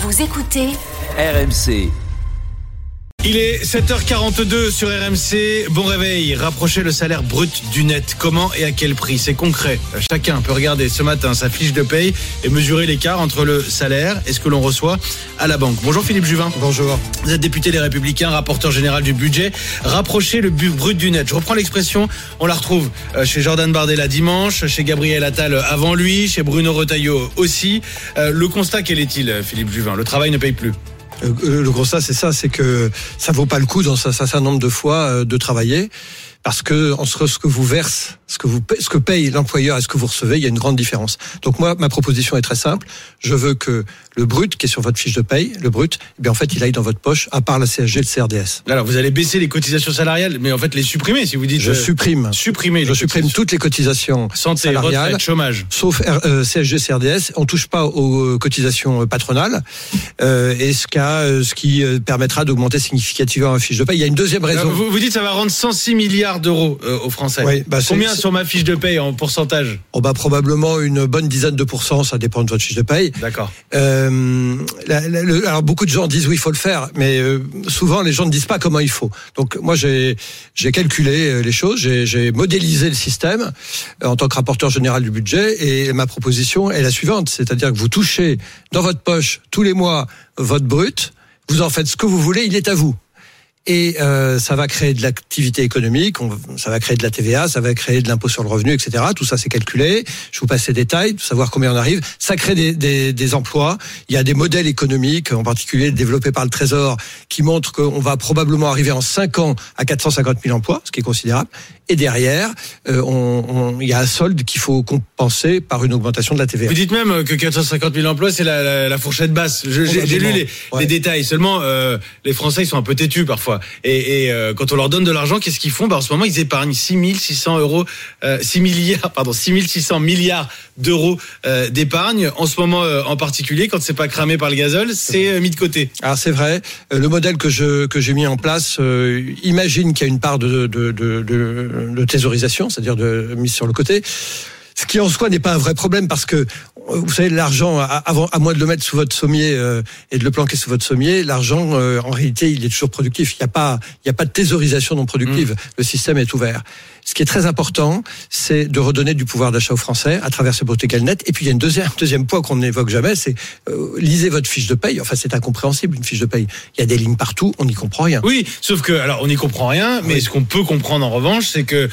Vous écoutez RMC. Il est 7h42 sur RMC. Bon réveil. Rapprocher le salaire brut du net. Comment et à quel prix? C'est concret. Chacun peut regarder ce matin sa fiche de paye et mesurer l'écart entre le salaire et ce que l'on reçoit à la banque. Bonjour Philippe Juvin. Bonjour. Vous êtes député des Républicains, rapporteur général du budget. Rapprocher le brut du net. Je reprends l'expression. On la retrouve chez Jordan Bardella dimanche, chez Gabriel Attal avant lui, chez Bruno Retailleau aussi. Le constat, quel est-il, Philippe Juvin? Le travail ne paye plus. Le constat, c'est ça, c'est que ça vaut pas le coup dans un certain nombre de fois de travailler, parce que entre ce que vous verse, ce que paye l'employeur et ce que vous recevez, il y a une grande différence. Donc moi, ma proposition est très simple. Je veux que le brut qui est sur votre fiche de paye, le brut, eh bien en fait, il aille dans votre poche, à part la CSG et le CRDS. Alors, vous allez baisser les cotisations salariales, mais en fait les supprimer, si vous dites. Je supprime toutes les cotisations santé, salariales, retraite, chômage, sauf CSG, CRDS. On touche pas aux cotisations patronales, et ce qui permettra d'augmenter significativement la fiche de paye. Il y a une deuxième raison. Vous dites que ça va rendre 106 milliards d'euros aux Français. Oui, combien sur ma fiche de paye en pourcentage? Probablement une bonne dizaine de pourcents, ça dépend de votre fiche de paye. D'accord. Alors beaucoup de gens disent oui, il faut le faire, mais souvent les gens ne disent pas comment il faut. Donc moi j'ai calculé les choses, j'ai modélisé le système en tant que rapporteur général du budget, et ma proposition est la suivante, c'est-à-dire que vous touchez dans votre poche tous les mois votre brut, vous en faites ce que vous voulez, il est à vous. Et ça va créer de l'activité économique, ça va créer de la TVA, ça va créer de l'impôt sur le revenu, etc. Tout ça, c'est calculé. Je vous passe les détails, pour savoir combien on arrive. Ça crée des emplois. Il y a des modèles économiques, en particulier développés par le Trésor, qui montrent qu'on va probablement arriver en 5 ans à 450 000 emplois, ce qui est considérable. Et derrière, il y a un solde qu'il faut compenser par une augmentation de la TVA. Vous dites même que 450 000 emplois, c'est la fourchette basse. J'ai lu les détails. Seulement, les Français, ils sont un peu têtus parfois. Et quand on leur donne de l'argent, qu'est-ce qu'ils font? En ce moment, ils épargnent 6 600 milliards d'euros d'épargne. En ce moment, en particulier, quand c'est pas cramé par le gazole, c'est mis de côté. Alors c'est vrai. Le modèle que j'ai mis en place imagine qu'il y a une part de thésaurisation, c'est-à-dire de mise sur le côté. Ce qui en soi n'est pas un vrai problème, parce que vous savez, l'argent, à moins de le mettre sous votre sommier et de le planquer sous votre sommier, l'argent, en réalité, il est toujours productif. Il n'y a pas de thésaurisation non productive. Le système est ouvert. Ce qui est très important, c'est de redonner du pouvoir d'achat aux Français à travers ce brut égal net. Et puis il y a une deuxième point qu'on n'évoque jamais, c'est lisez votre fiche de paye. Enfin, c'est incompréhensible, une fiche de paye. Il y a des lignes partout, on n'y comprend rien. Oui, sauf que, alors, on n'y comprend rien, mais ce qu'on peut comprendre en revanche, c'est que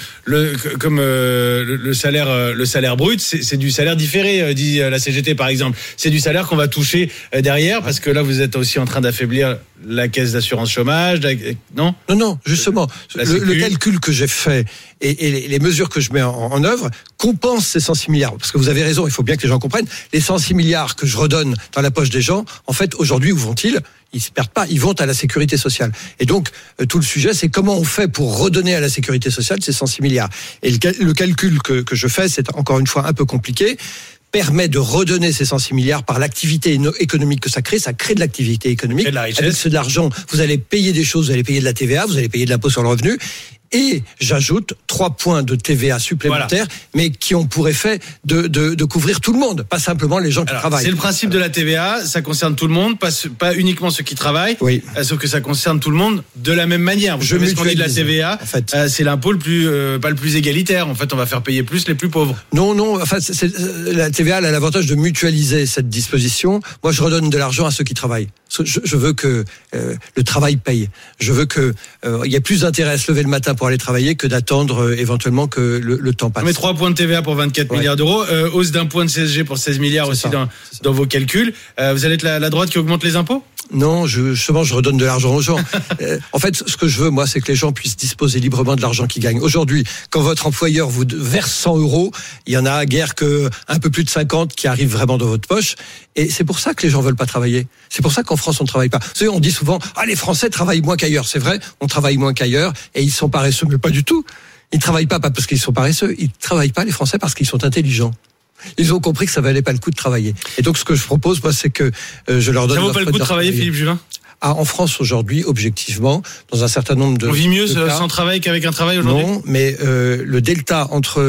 le salaire brut, c'est du salaire différé, dit la CGT par exemple. C'est du salaire qu'on va toucher derrière, parce que là, vous êtes aussi en train d'affaiblir la caisse d'assurance chômage, non? Non, justement, le calcul que j'ai fait et les mesures que je mets en œuvre compensent ces 106 milliards. Parce que vous avez raison, il faut bien que les gens comprennent. Les 106 milliards que je redonne dans la poche des gens, en fait, aujourd'hui, où vont-ils? Ils se perdent pas, ils vont à la sécurité sociale. Et donc, tout le sujet, c'est comment on fait pour redonner à la sécurité sociale ces 106 milliards. Et le calcul que je fais, c'est encore une fois un peu compliqué, permet de redonner ces 106 milliards par l'activité économique que ça crée de l'activité économique. Avec de l'argent, vous allez payer des choses, vous allez payer de la TVA, vous allez payer de l'impôt sur le revenu. Et j'ajoute 3 points de TVA supplémentaires, mais qui ont pour effet de couvrir tout le monde, pas simplement les gens qui travaillent. C'est le principe de la TVA, ça concerne tout le monde, pas uniquement ceux qui travaillent, sauf que ça concerne tout le monde de la même manière. Vous savez ce qu'on dit de la TVA, en fait. C'est l'impôt pas le plus égalitaire. En fait, on va faire payer plus les plus pauvres. Non. Enfin, la TVA elle a l'avantage de mutualiser cette disposition. Moi, je redonne de l'argent à ceux qui travaillent. Je veux que le travail paye. Je veux que il y ait plus d'intérêt à se lever le matin pour aller travailler que d'attendre éventuellement que le temps passe. Mais 3 points de TVA pour 24 milliards d'euros, hausse d'un point de CSG pour 16 milliards aussi dans vos calculs. Vous allez être la droite qui augmente les impôts? Non, justement, je redonne de l'argent aux gens. En fait, ce que je veux, moi, c'est que les gens puissent disposer librement de l'argent qu'ils gagnent. Aujourd'hui, quand votre employeur vous verse 100 euros, il y en a guère que un peu plus de 50 qui arrivent vraiment dans votre poche. Et c'est pour ça que les gens veulent pas travailler. C'est pour ça qu'en France, on travaille pas. Vous savez, on dit souvent, les Français travaillent moins qu'ailleurs. C'est vrai, on travaille moins qu'ailleurs et ils sont paresseux, mais pas du tout. Ils travaillent pas parce qu'ils sont paresseux. Ils travaillent pas, les Français, parce qu'ils sont intelligents. Ils ont compris que ça valait pas le coup de travailler. Et donc, ce que je propose, moi, c'est que je leur donne. Ça vaut pas le coup de travailler, Philippe Juvin? En France, aujourd'hui, objectivement, dans un certain nombre de. On vit mieux sans travail qu'avec un travail aujourd'hui? Non, mais le delta entre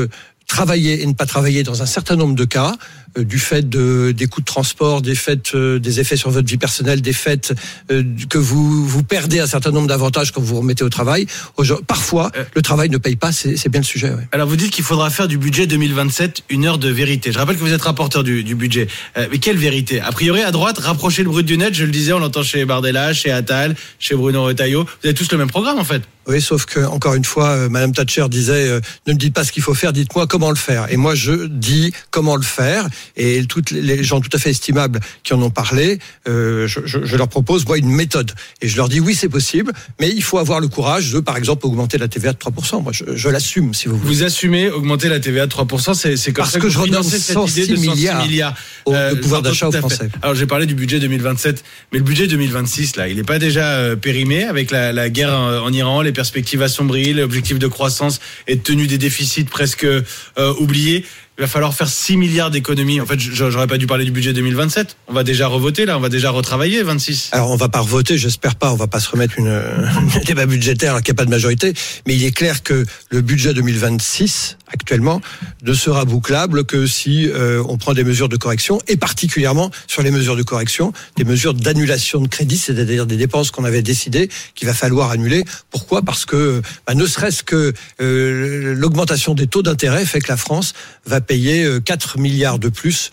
travailler et ne pas travailler dans un certain nombre de cas, du fait des coûts de transport, des effets sur votre vie personnelle, des faits que vous perdez un certain nombre d'avantages quand vous vous remettez au travail. Parfois, le travail ne paye pas, c'est bien le sujet. Ouais. Alors vous dites qu'il faudra faire du budget 2027 une heure de vérité. Je rappelle que vous êtes rapporteur du budget. Mais quelle vérité ? A priori, à droite, rapprocher le brut du net, je le disais, on l'entend chez Bardella, chez Attal, chez Bruno Retailleau. Vous avez tous le même programme en fait. Oui, sauf que, encore une fois, Madame Thatcher disait ne me dites pas ce qu'il faut faire, dites-moi comment le faire. Et moi, je dis comment le faire. Et les gens tout à fait estimables qui en ont parlé, je leur propose, moi, une méthode. Et je leur dis, oui, c'est possible, mais il faut avoir le courage de, par exemple, augmenter la TVA de 3%. Moi, je l'assume, si vous voulez. Vous assumez augmenter la TVA de 3%, c'est comme parce ça que je redonne cette idée de 106 milliards au pouvoir d'achat aux Français. Alors, j'ai parlé du budget 2027, mais le budget 2026, là, il n'est pas déjà périmé avec la guerre en Iran, les perspectives assombries, l'objectif de croissance et de tenue des déficits presque oubliés. Il va falloir faire 6 milliards d'économies. En fait, j'aurais pas dû parler du budget 2027. On va déjà revoter, là. On va déjà retravailler, 26. Alors, on va pas revoter, j'espère pas. On va pas se remettre un débat budgétaire alors qu'il n'y a pas de majorité. Mais il est clair que le budget 2026, actuellement, ne sera bouclable que si on prend des mesures de correction, et particulièrement sur les mesures de correction, des mesures d'annulation de crédit, c'est-à-dire des dépenses qu'on avait décidées qu'il va falloir annuler. Pourquoi ? Parce que, ne serait-ce que l'augmentation des taux d'intérêt fait que la France va payer 4 milliards de plus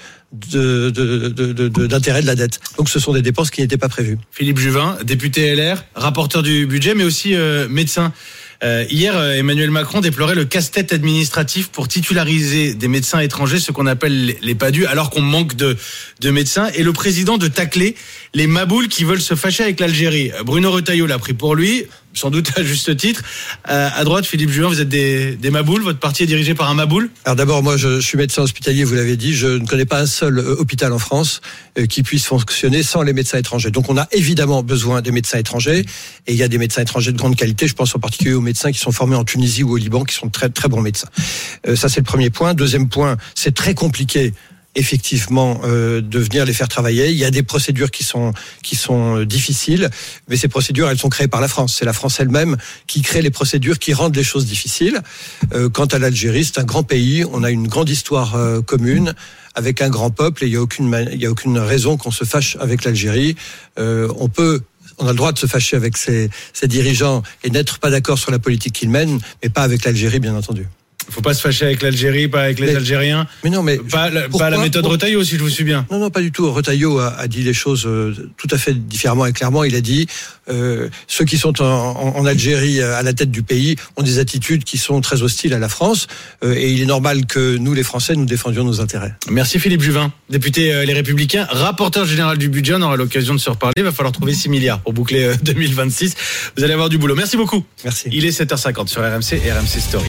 d'intérêt de la dette. Donc ce sont des dépenses qui n'étaient pas prévues. Philippe Juvin, député LR, rapporteur du budget, mais aussi médecin. Hier, Emmanuel Macron déplorait le casse-tête administratif pour titulariser des médecins étrangers, ce qu'on appelle les PADU, alors qu'on manque de médecins, et le président de tacler les maboules qui veulent se fâcher avec l'Algérie. Bruno Retailleau l'a pris pour lui, sans doute à juste titre. À droite, Philippe Juvin, vous êtes des maboules, votre parti est dirigé par un maboule ? Alors d'abord, moi je suis médecin hospitalier, vous l'avez dit, je ne connais pas un seul hôpital en France qui puisse fonctionner sans les médecins étrangers. Donc on a évidemment besoin des médecins étrangers, et il y a des médecins étrangers de grande qualité, je pense en particulier aux médecins qui sont formés en Tunisie ou au Liban, qui sont très très bons médecins. Ça c'est le premier point. Deuxième point, c'est très compliqué effectivement de venir les faire travailler. Il y a des procédures qui sont difficiles, mais ces procédures, elles sont créées par la France. C'est la France elle-même qui crée les procédures qui rendent les choses difficiles. Quant à l'Algérie, c'est un grand pays, on a une grande histoire commune avec un grand peuple, et il y a aucune raison qu'on se fâche avec l'Algérie. On a le droit de se fâcher avec ses dirigeants et n'être pas d'accord sur la politique qu'ils mènent, mais pas avec l'Algérie, bien entendu. Il faut pas se fâcher avec l'Algérie, pas avec les Algériens. Mais non, mais pas la méthode Retailleau, si je vous suis bien. Non, pas du tout. Retailleau a dit les choses tout à fait différemment et clairement. Il a dit ceux qui sont en Algérie à la tête du pays ont des attitudes qui sont très hostiles à la France, et il est normal que nous, les Français, nous défendions nos intérêts. Merci Philippe Juvin, député Les Républicains, rapporteur général du budget. On aura l'occasion de se reparler. Il va falloir trouver 6 milliards pour boucler 2026. Vous allez avoir du boulot. Merci beaucoup. Merci. Il est 7h50 sur RMC et RMC Story.